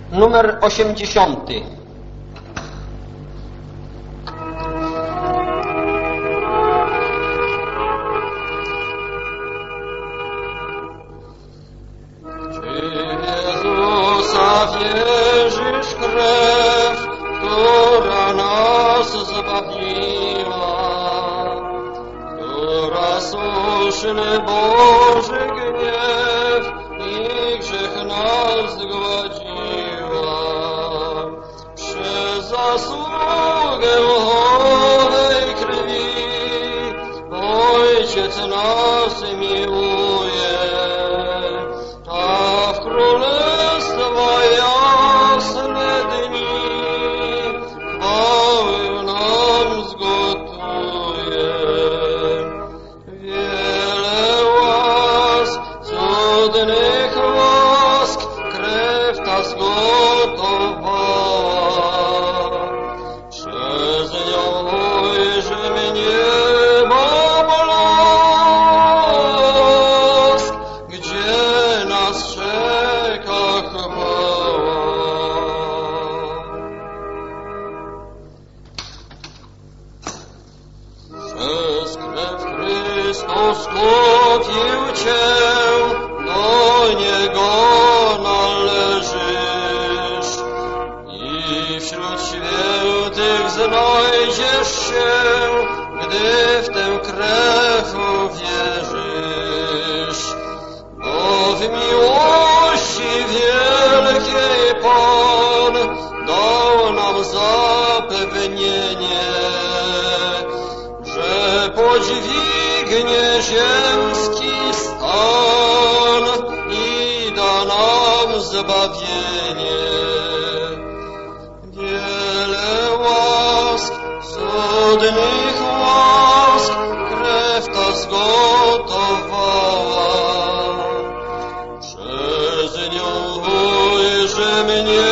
numer 80. Wierzysz krew, która nas zbawiła, która słuszny Boży gniew i grzech nas zgładziła. Przez zasługę owej krwi Ojciec nas miłuje, a w królestwa jasne dni chwały nam zgotuje. Wiele łask, cudnych łask, krew ta zgotowała. Przez nią ujrzy nieba blask, gdzie nas czeka chwała. Przez krew Chrystus kupił Cię, do Niego należysz i wśród świętych znajdziesz się, gdy w tę krew uwierzysz. Bo w miłości wielkiej Pan dał nam zapewnienie, że podźwignie ziemski stan i da nam zbawienie. Wiele łask, cudnych łask, krew ta zgotowała. Przez nią ujrzy mnie